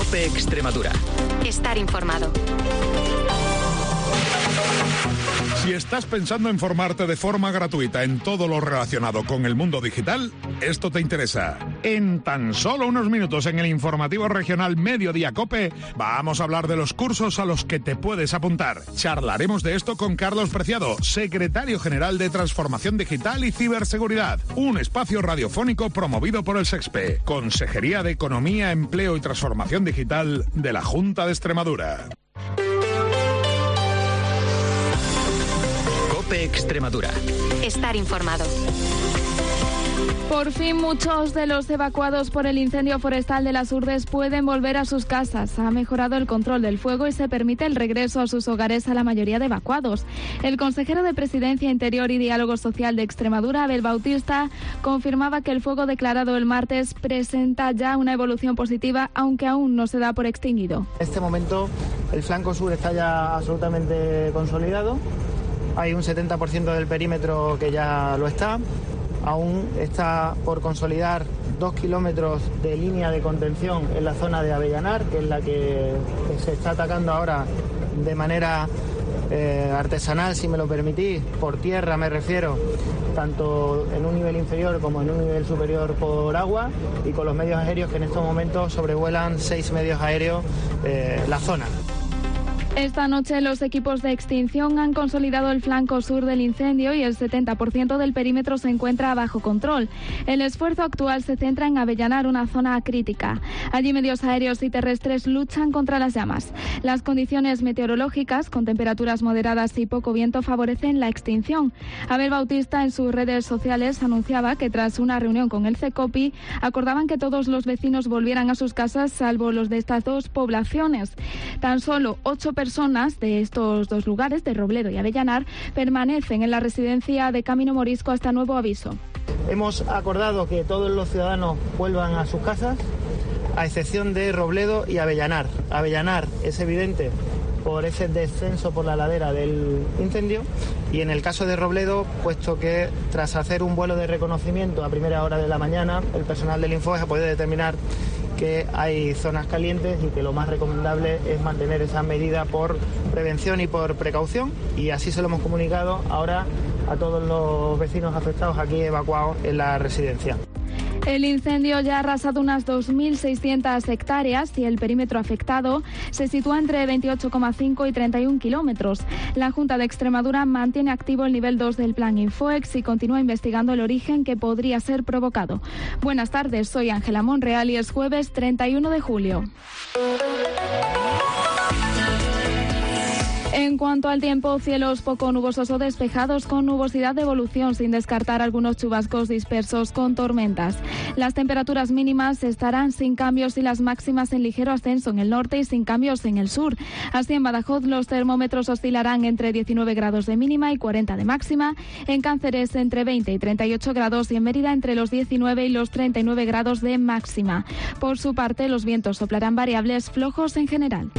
COPE Extremadura. Estar informado. Si estás pensando en formarte de forma gratuita en todo lo relacionado con el mundo digital, esto te interesa. En tan solo unos minutos en el informativo regional Mediodía COPE, vamos a hablar de los cursos a los que te puedes apuntar. Charlaremos de esto con Carlos Preciado, secretario general de Transformación Digital y Ciberseguridad, un espacio radiofónico promovido por el SEXPE, Consejería de Economía, Empleo y Transformación Digital de la Junta de Extremadura. COPE Extremadura. Estar informado. Por fin muchos de los evacuados por el incendio forestal de las Urdes pueden volver a sus casas. Ha mejorado el control del fuego y se permite el regreso a sus hogares a la mayoría de evacuados. El consejero de Presidencia, Interior y Diálogo Social de Extremadura, Abel Bautista, confirmaba que el fuego declarado el martes presenta ya una evolución positiva, aunque aún no se da por extinguido. En este momento el flanco sur está ya absolutamente consolidado. Hay un 70% del perímetro que ya lo está. Aún está por consolidar 2 kilómetros de línea de contención en la zona de Avellanar, que es la que se está atacando ahora de manera artesanal, si me lo permitís, por tierra me refiero, tanto en un nivel inferior como en un nivel superior por agua, y con los medios aéreos que en estos momentos sobrevuelan 6 medios aéreos la zona. Esta noche los equipos de extinción han consolidado el flanco sur del incendio y el 70% del perímetro se encuentra bajo control. El esfuerzo actual se centra en avellanar una zona crítica. Allí medios aéreos y terrestres luchan contra las llamas. Las condiciones meteorológicas, con temperaturas moderadas y poco viento, favorecen la extinción. Abel Bautista en sus redes sociales anunciaba que tras una reunión con el CECOPI acordaban que todos los vecinos volvieran a sus casas salvo los de estas dos poblaciones. Tan solo 8 personas de estos dos lugares, de Robledo y Avellanar, permanecen en la residencia de Camino Morisco hasta nuevo aviso. Hemos acordado que todos los ciudadanos vuelvan a sus casas, a excepción de Robledo y Avellanar. Avellanar es evidente por ese descenso por la ladera del incendio, y en el caso de Robledo, puesto que tras hacer un vuelo de reconocimiento a primera hora de la mañana, el personal del Infoes ha podido determinar que hay zonas calientes y que lo más recomendable es mantener esa medida por prevención y por precaución, y así se lo hemos comunicado ahora a todos los vecinos afectados aquí evacuados en la residencia. El incendio ya ha arrasado unas 2.600 hectáreas y el perímetro afectado se sitúa entre 28,5 y 31 kilómetros. La Junta de Extremadura mantiene activo el nivel 2 del plan Infoex y continúa investigando el origen que podría ser provocado. Buenas tardes, soy Ángela Monreal y es jueves 31 de julio. En cuanto al tiempo, cielos poco nubosos o despejados con nubosidad de evolución, sin descartar algunos chubascos dispersos con tormentas. Las temperaturas mínimas estarán sin cambios y las máximas en ligero ascenso en el norte y sin cambios en el sur. Así en Badajoz los termómetros oscilarán entre 19 grados de mínima y 40 de máxima, en Cáceres entre 20 y 38 grados y en Mérida entre los 19 y los 39 grados de máxima. Por su parte, los vientos soplarán variables, flojos en general.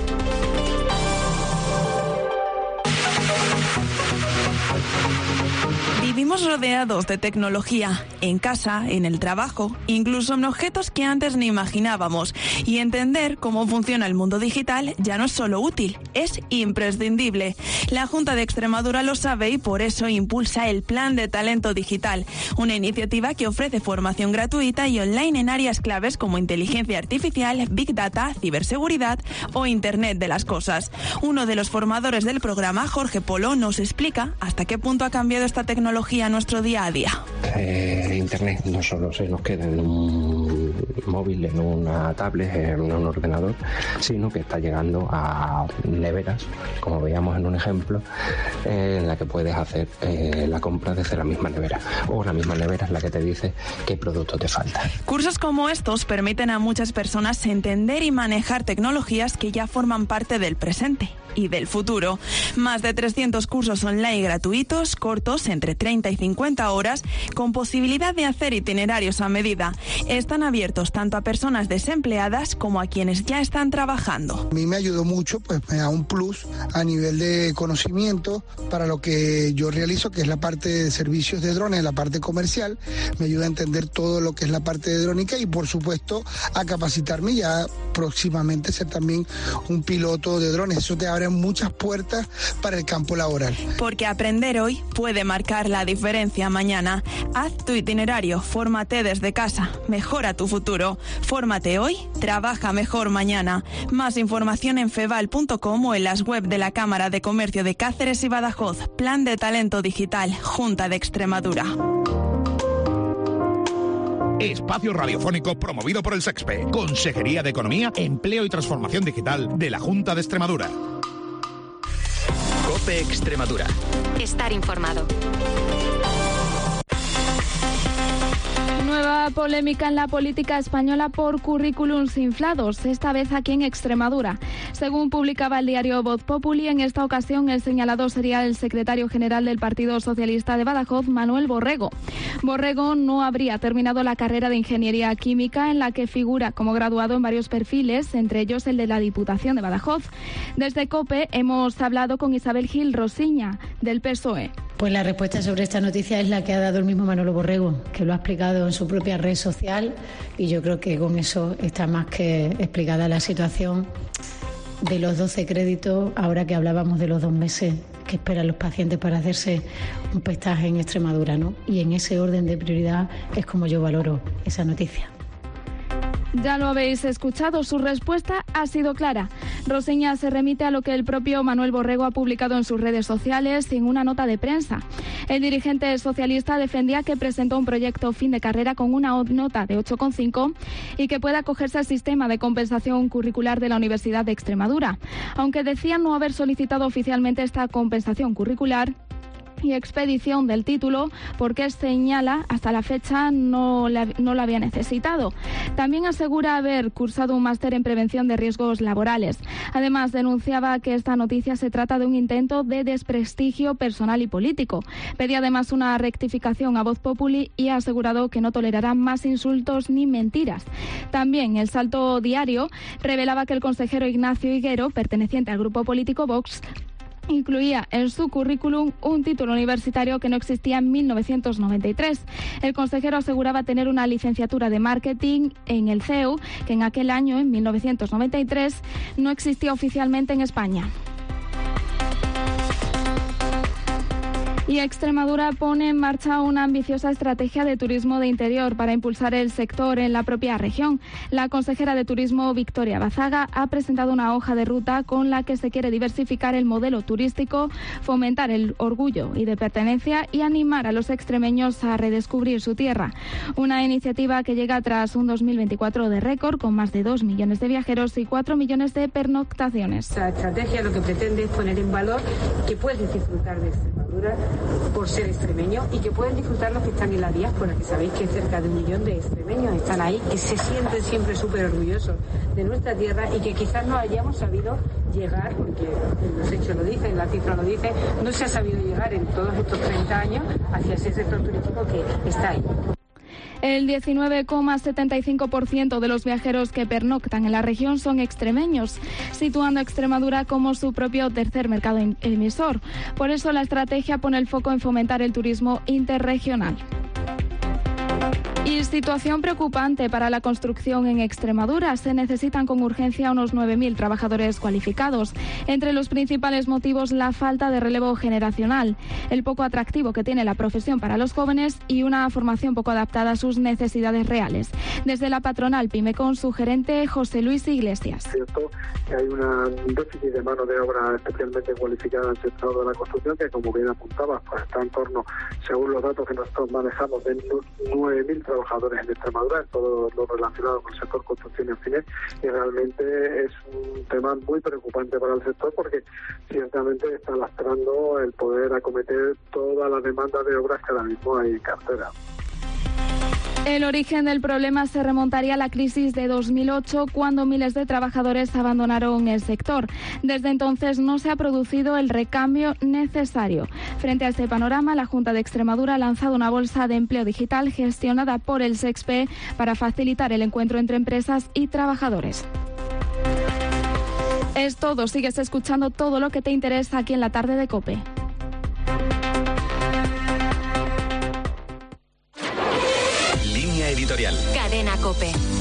Vivimos rodeados de tecnología, en casa, en el trabajo, incluso en objetos que antes ni imaginábamos. Y entender cómo funciona el mundo digital ya no es solo útil, es imprescindible. La Junta de Extremadura lo sabe y por eso impulsa el Plan de Talento Digital, una iniciativa que ofrece formación gratuita y online en áreas claves como inteligencia artificial, Big Data, ciberseguridad o Internet de las cosas. Uno de los formadores del programa, Jorge Polo, nos explica hasta qué punto ha cambiado esta tecnología a nuestro día a día. Internet no solo se nos queda en un móvil, en una tablet, en un ordenador, sino que está llegando a neveras, como veíamos en un ejemplo, en la que puedes hacer la compra desde la misma nevera, o la misma nevera es la que te dice qué producto te falta. Cursos como estos permiten a muchas personas entender y manejar tecnologías que ya forman parte del presente y del futuro. Más de 300 cursos online gratuitos, cortos, entre 30 y 50 horas, con posibilidad de hacer itinerarios a medida. Están abiertos tanto a personas desempleadas como a quienes ya están trabajando. A mí me ayudó mucho, pues me da un plus a nivel de conocimiento para lo que yo realizo, que es la parte de servicios de drones, la parte comercial. Me ayuda a entender todo lo que es la parte de drónica y, por supuesto, a capacitarme. Ya próximamente ser también un piloto de drones. Eso te abre muchas puertas para el campo laboral. Porque aprender hoy puede marcar la diferencia mañana. Haz tu itinerario, fórmate desde casa, mejora tu futuro. Fórmate hoy, trabaja mejor mañana. Más información en feval.com o en las web de la Cámara de Comercio de Cáceres y Badajoz. Plan de Talento Digital, Junta de Extremadura. Espacio radiofónico promovido por el SEXPE, Consejería de Economía, Empleo y Transformación Digital de la Junta de Extremadura. COPE Extremadura. Estar informado. Nueva polémica en la política española por currículums inflados, esta vez aquí en Extremadura. Según publicaba el diario Voz Populi, en esta ocasión el señalado sería el secretario general del Partido Socialista de Badajoz, Manuel Borrego. Borrego no habría terminado la carrera de Ingeniería Química, en la que figura como graduado en varios perfiles, entre ellos el de la Diputación de Badajoz. Desde COPE hemos hablado con Isabel Gil Rosiña, del PSOE. Pues la respuesta sobre esta noticia es la que ha dado el mismo Manolo Borrego, que lo ha explicado en su propia red social, y yo creo que con eso está más que explicada la situación de los 12 créditos, ahora que hablábamos de los 2 meses que esperan los pacientes para hacerse un pestaje en Extremadura, ¿no? Y en ese orden de prioridad es como yo valoro esa noticia. Ya lo habéis escuchado, su respuesta ha sido clara. Rosiña se remite a lo que el propio Manuel Borrego ha publicado en sus redes sociales y en una nota de prensa. El dirigente socialista defendía que presentó un proyecto fin de carrera con una nota de 8,5 y que pueda acogerse al sistema de compensación curricular de la Universidad de Extremadura. Aunque decía no haber solicitado oficialmente esta compensación curricular y expedición del título, porque señala hasta la fecha no la había necesitado. También asegura haber cursado un máster en prevención de riesgos laborales. Además, denunciaba que esta noticia se trata de un intento de desprestigio personal y político. Pedía además una rectificación a Voz Populi y ha asegurado que no tolerará más insultos ni mentiras. También El Salto Diario revelaba que el consejero Ignacio Higuero, perteneciente al grupo político Vox, incluía en su currículum un título universitario que no existía en 1993. El consejero aseguraba tener una licenciatura de marketing en el CEU, que en aquel año, en 1993, no existía oficialmente en España. Y Extremadura pone en marcha una ambiciosa estrategia de turismo de interior para impulsar el sector en la propia región. La consejera de Turismo, Victoria Bazaga, ha presentado una hoja de ruta con la que se quiere diversificar el modelo turístico, fomentar el orgullo y de pertenencia y animar a los extremeños a redescubrir su tierra. Una iniciativa que llega tras un 2024 de récord, con más de 2 millones de viajeros y 4 millones de pernoctaciones. Esta estrategia lo que pretende es poner en valor que puedes disfrutar de Extremadura por ser extremeño y que pueden disfrutar los que están en la diáspora, que sabéis que cerca de 1 millón de extremeños están ahí, que se sienten siempre súper orgullosos de nuestra tierra y que quizás no hayamos sabido llegar, porque los hechos lo dicen, la cifra lo dice, no se ha sabido llegar en todos estos 30 años hacia ese sector turístico que está ahí. El 19,75% de los viajeros que pernoctan en la región son extremeños, situando a Extremadura como su propio tercer mercado emisor. Por eso la estrategia pone el foco en fomentar el turismo interregional. Y situación preocupante para la construcción en Extremadura. Se necesitan con urgencia unos 9.000 trabajadores cualificados. Entre los principales motivos, la falta de relevo generacional, el poco atractivo que tiene la profesión para los jóvenes y una formación poco adaptada a sus necesidades reales. Desde la patronal Pimecon, su gerente José Luis Iglesias. Es cierto que hay un déficit de mano de obra especialmente cualificada en el sector de la construcción, que como bien apuntabas, pues está en torno, según los datos que nosotros manejamos, de 9.000 trabajadores en Extremadura, en todo lo relacionado con el sector construcción y alquiler, y realmente es un tema muy preocupante para el sector porque ciertamente está lastrando el poder acometer toda la demanda de obras que ahora mismo hay en cartera. El origen del problema se remontaría a la crisis de 2008, cuando miles de trabajadores abandonaron el sector. Desde entonces no se ha producido el recambio necesario. Frente a este panorama, la Junta de Extremadura ha lanzado una bolsa de empleo digital gestionada por el SEXPE para facilitar el encuentro entre empresas y trabajadores. Es todo. Sigues escuchando todo lo que te interesa aquí en la tarde de COPE. Editorial. Cadena COPE.